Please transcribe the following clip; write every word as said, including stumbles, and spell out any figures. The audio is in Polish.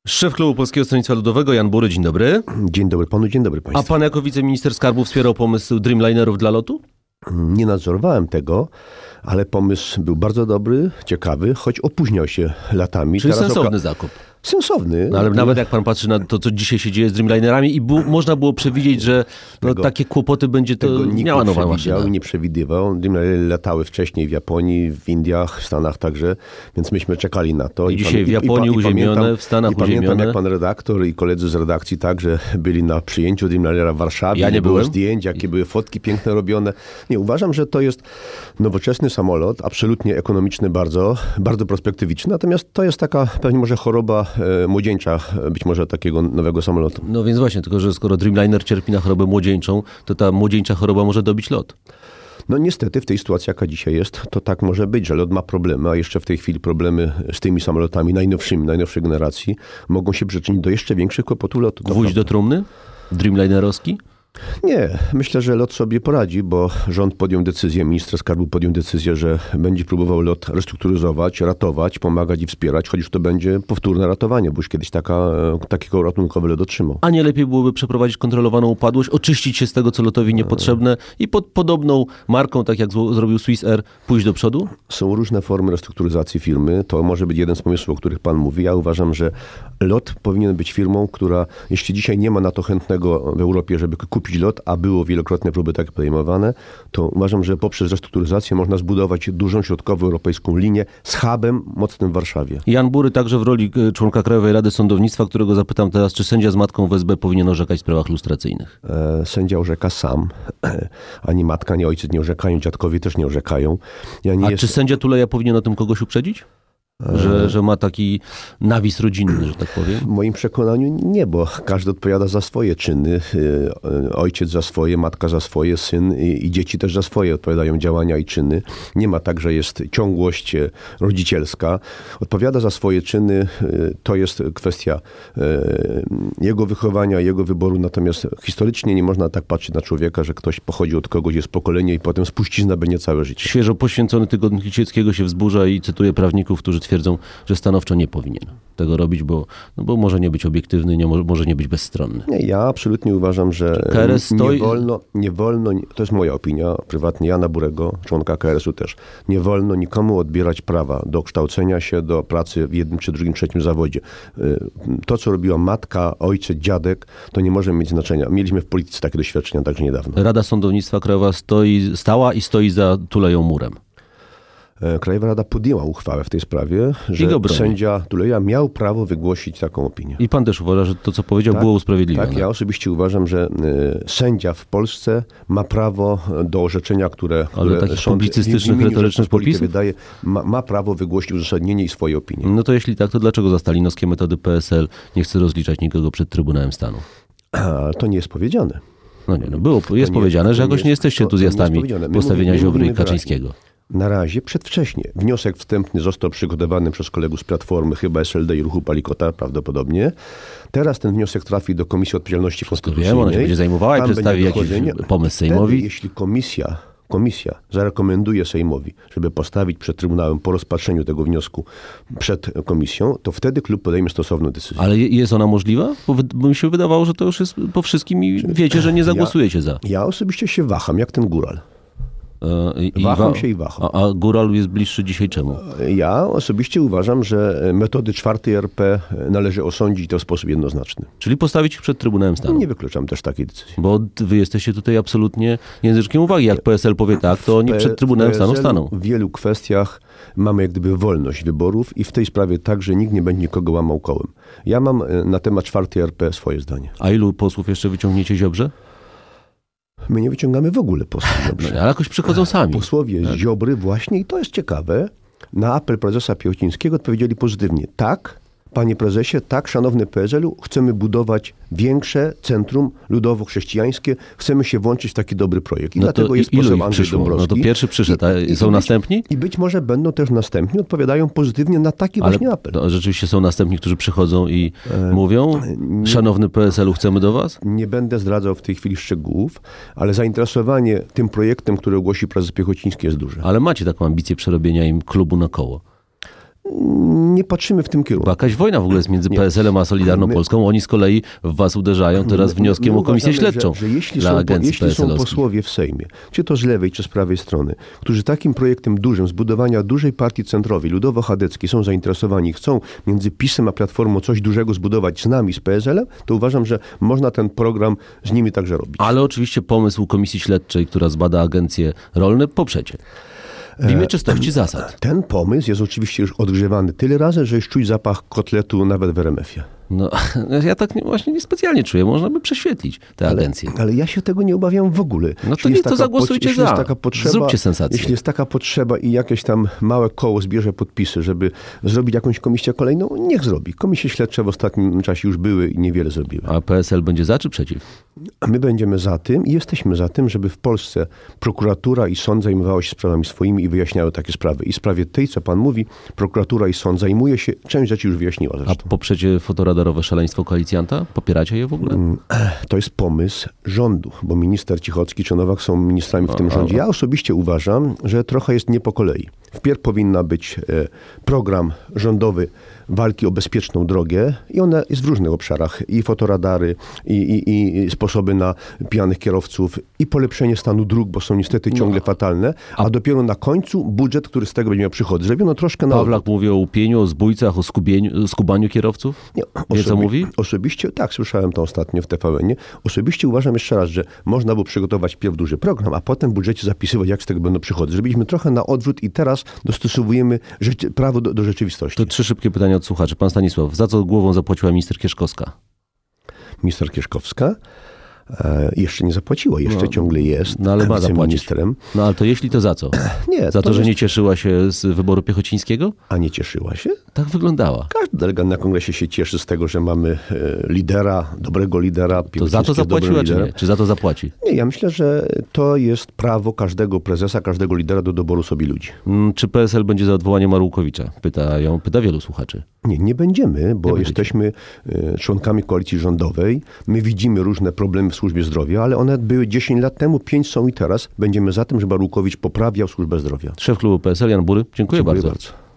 Szef Klubu Polskiego Stronnictwa Ludowego, Jan Bury, dzień dobry. Dzień dobry panu, dzień dobry państwu. A pan jako wiceminister skarbu wspierał pomysł Dreamlinerów dla lotu? Nie nadzorowałem tego, ale pomysł był bardzo dobry, ciekawy, choć opóźniał się latami. Czyli Teraz sensowny oka- zakup. Sensowny. No, ale nawet jak pan patrzy na to, co dzisiaj się dzieje z Dreamlinerami i bu- można było przewidzieć, że no, Tego- takie kłopoty będzie to Tego nikt miała nie nowa przewidział, maszyna. nie przewidywał. Dreamlinery latały wcześniej w Japonii, w Indiach, w Stanach także, więc myśmy czekali na to. I dzisiaj w pam- Japonii pa- uziemione, pamiętam- w Stanach I pamiętam, uziemione. jak pan redaktor i koledzy z redakcji także byli na przyjęciu Dreamlinera w Warszawie. Ja nie było byłem. zdjęć, jakie były fotki piękne robione. Nie, uważam, że to jest nowoczesny samolot, absolutnie ekonomiczny bardzo, bardzo perspektywiczny, natomiast to jest taka pewnie może choroba e, młodzieńcza, być może takiego nowego samolotu. No więc właśnie, tylko że skoro Dreamliner cierpi na chorobę młodzieńczą, to ta młodzieńcza choroba może dobić lot. No niestety w tej sytuacji, jaka dzisiaj jest, to tak może być, że lot ma problemy, a jeszcze w tej chwili problemy z tymi samolotami najnowszymi, najnowszej generacji mogą się przyczynić do jeszcze większych kłopotów lotu. To Gwóźdź do trumny? Dreamlinerowski? Nie, myślę, że lot sobie poradzi, bo rząd podjął decyzję, minister skarbu podjął decyzję, że będzie próbował lot restrukturyzować, ratować, pomagać i wspierać, choć już to będzie powtórne ratowanie, bo już kiedyś taka, takiego ratunkowy lot otrzymał. A nie lepiej byłoby przeprowadzić kontrolowaną upadłość, oczyścić się z tego, co lotowi niepotrzebne i pod podobną marką, tak jak zło- zrobił Swiss Air, pójść do przodu? Są różne formy restrukturyzacji firmy. To może być jeden z pomysłów, o których pan mówi. Ja uważam, że LOT powinien być firmą, która, jeśli dzisiaj nie ma na to chętnego w Europie, żeby kupić LOT, a było wielokrotnie próby takie podejmowane, to uważam, że poprzez restrukturyzację można zbudować dużą środkowoeuropejską linię z hubem mocnym w Warszawie. Jan Bury także w roli e, członka Krajowej Rady Sądownictwa, którego zapytam teraz, czy sędzia z matką w S B powinien orzekać w sprawach lustracyjnych? E, Sędzia orzeka sam. Ani matka, ani ojciec nie orzekają, dziadkowie też nie orzekają. Ja nie A jest... czy sędzia Tuleja powinien o tym kogoś uprzedzić? Że, że ma taki nawis rodzinny, że tak powiem? W moim przekonaniu nie, bo każdy odpowiada za swoje czyny. Y, Ojciec za swoje, matka za swoje, syn i, i dzieci też za swoje odpowiadają działania i czyny. Nie ma tak, że jest ciągłość e, rodzicielska. Odpowiada za swoje czyny. y, To jest kwestia y, jego wychowania, jego wyboru. Natomiast historycznie nie można tak patrzeć na człowieka, że ktoś pochodzi od kogoś, jest pokolenie i potem spuścizna będzie całe życie. Świeżo poświęcony tygodnik Lisieckiego się wzburza i cytuje prawników, którzy twierdzą, że stanowczo nie powinien tego robić, bo, no bo może nie być obiektywny, nie, mo- może nie być bezstronny. Nie, ja absolutnie uważam, że K R S stoi- nie wolno, nie wolno, to jest moja opinia prywatnie, Jana Burego, członka K R S u też, nie wolno nikomu odbierać prawa do kształcenia się, do pracy w jednym czy drugim, trzecim zawodzie. To, co robiła matka, ojciec, dziadek, to nie może mieć znaczenia. Mieliśmy w polityce takie doświadczenia także niedawno. Rada Sądownictwa Krajowa stoi, stała i stoi za Tuleją murem. Krajowa Rada podjęła uchwałę w tej sprawie, że go broni. sędzia Tuleja miał prawo wygłosić taką opinię. I pan też uważa, że to, co powiedział, Tak, było usprawiedliwione. Tak, ja osobiście uważam, że y, sędzia w Polsce ma prawo do orzeczenia, które, które takich sąd publicystycznych, w imieniu retorycznych Rzeczypospolitej popisów? wydaje, ma, ma prawo wygłosić uzasadnienie i swoje opinie. No to jeśli tak, to dlaczego za stalinowskie metody P S L nie chce rozliczać nikogo przed Trybunałem Stanu? Ale to nie jest powiedziane. No nie, no było, jest nie- powiedziane, to że nie jakoś jest- nie jesteście to- to nie jest entuzjastami powiedziane. My postawienia mówimy- my Ziobry i mówimy Kaczyńskiego. Na razie przedwcześnie. Wniosek wstępny został przygotowany przez kolegów z Platformy, chyba S L D i Ruchu Palikota prawdopodobnie. Teraz ten wniosek trafi do Komisji Odpowiedzialności Konstytucyjnej. Wiem, ona się będzie zajmowała i Tam przedstawi będzie jakiś dochodzenie. pomysł Wtedy, Sejmowi. jeśli komisja, komisja zarekomenduje Sejmowi, żeby postawić przed Trybunałem po rozpatrzeniu tego wniosku przed komisją, to wtedy klub podejmie stosowną decyzję. Ale je- jest ona możliwa? Bo, wy, bo mi się wydawało, że to już jest po wszystkim i wiecie, że nie zagłosujecie za. Ja osobiście się waham, jak ten góral. E, i- i Waham wa- się i waham. A, a Góral jest bliższy dzisiaj czemu? Ja osobiście uważam, że metody czwartej R P należy osądzić to w sposób jednoznaczny. Czyli postawić ich przed Trybunałem Stanu. Nie wykluczam też takiej decyzji. Bo wy jesteście tutaj absolutnie języczkiem uwagi. Jak P S L powie tak, to oni przed Trybunałem Stanu staną. W wielu kwestiach mamy jak gdyby wolność wyborów i w tej sprawie także nikt nie będzie nikogo łamał kołem. Ja mam e, na temat czwartej R P swoje zdanie. A ilu posłów jeszcze wyciągniecie Ziobrze? My nie wyciągamy w ogóle posłów. No, Dobrze. ale jakoś przychodzą sami. Posłowie z Ziobry właśnie, i to jest ciekawe, na apel prezesa Piechocińskiego odpowiedzieli pozytywnie. Tak, panie prezesie, tak, szanowny P S L-u, chcemy budować większe centrum ludowo-chrześcijańskie, chcemy się włączyć w taki dobry projekt. I No dlatego to jest i- ilu poseł ich Andrzej przyszło? Dąbrowski. No to pierwszy przyszedł, a I- i- są i być- następni? I być może będą też następni, odpowiadają pozytywnie na taki Ale właśnie apel. no, rzeczywiście są następni, którzy przychodzą i mówią, szanowny P S L-u, chcemy do was? Nie będę zdradzał w tej chwili szczegółów, ale zainteresowanie tym projektem, który ogłosi prezes Piechociński, jest duże. Ale macie taką ambicję przerobienia im klubu na koło. Nie patrzymy w tym kierunku. Bo jakaś wojna w ogóle jest między Nie. P S L-em a Solidarną My- Polską. Oni z kolei w was uderzają teraz wnioskiem My o komisję uważamy, śledczą Że, że jeśli dla są, agencji jeśli są P S L-owskich. posłowie w Sejmie, czy to z lewej, czy z prawej strony, którzy takim projektem dużym, zbudowania dużej partii centrowej, ludowo-chadeckiej są zainteresowani, chcą między PiS-em a Platformą coś dużego zbudować z nami, z P S L-em, to uważam, że można ten program z nimi także robić. Ale oczywiście pomysł komisji śledczej, która zbada agencje rolne, poprzecie. W imię czystości zasad. Ten pomysł jest oczywiście już odgrzewany tyle razy, że już czuć zapach kotletu nawet w R M F-ie. No, ja tak nie, właśnie niespecjalnie czuję. Można by prześwietlić te agencje. Ale ja się tego nie obawiam w ogóle. No to Jeśli nie, jest to taka zagłosujcie potrze- jeśli za. jest taka potrzeba, Zróbcie sensację. Jeśli jest taka potrzeba i jakieś tam małe koło zbierze podpisy, żeby zrobić jakąś komisję kolejną, niech zrobi. Komisje śledcze w ostatnim czasie już były i niewiele zrobiły. A P S L będzie za czy przeciw? A my będziemy za tym i jesteśmy za tym, żeby w Polsce prokuratura i sąd zajmowały się sprawami swoimi i wyjaśniały takie sprawy. I w sprawie tej, co pan mówi, prokuratura i sąd zajmuje się, część rzeczy już wyjaśniła A zresztą. poprzecie fotoradarowe szaleństwo koalicjanta? Popieracie je w ogóle? To jest pomysł rządu, bo minister Cichocki czy Nowak są ministrami w tym A, rządzie. a. Ja osobiście uważam, że trochę jest nie po kolei. Wpierw powinna być e, program rządowy walki o bezpieczną drogę i ona jest w różnych obszarach. I fotoradary, i, i, i sposoby na pijanych kierowców, i polepszenie stanu dróg, bo są niestety ciągle fatalne, a, dopiero na końcu budżet, który z tego będzie miał przychody. Zrobiono troszkę na Pawlak mówi o łupieniu, o zbójcach, o skubieniu, skubaniu kierowców? Nie, Wie, co mówi? Osobiście, tak, słyszałem to ostatnio w T V N-ie. Osobiście uważam jeszcze raz, że można było przygotować pierw duży program, a potem w budżecie zapisywać, jak z tego będą przychody. Zrobiliśmy trochę na odwrót i teraz dostosowujemy rzeczy, prawo do, do rzeczywistości. To trzy szybkie pytania od słuchaczy. Pan Stanisław, za co głową zapłaciła minister Kieszkowska? Minister Kieszkowska e, jeszcze nie zapłaciła, jeszcze No, ciągle jest No ale ma zapłacić. wiceministrem. No ale to jeśli, to za co? Nie, Za to, że jest- nie cieszyła się z wyboru Piechocińskiego? A nie cieszyła się? Tak wyglądała. Każdy delegat na kongresie się cieszy z tego, że mamy e, lidera, dobrego lidera. To za to Piłsudskiego dobrym zapłaciła, czy liderem. nie? Czy za to zapłaci? Nie, ja myślę, że to jest prawo każdego prezesa, każdego lidera do doboru sobie ludzi. Mm, Czy P S L będzie za odwołaniem Arłukowicza? Pytają, pyta wielu słuchaczy. Nie, nie będziemy, bo Nie będziecie. jesteśmy e, członkami koalicji rządowej. My widzimy różne problemy w służbie zdrowia, ale one były dziesięć lat temu, pięć są i teraz. Będziemy za tym, żeby Arłukowicz poprawiał służbę zdrowia. Szef klubu P S L, Jan Bury. Dziękuję, Dziękuję bardzo. bardzo.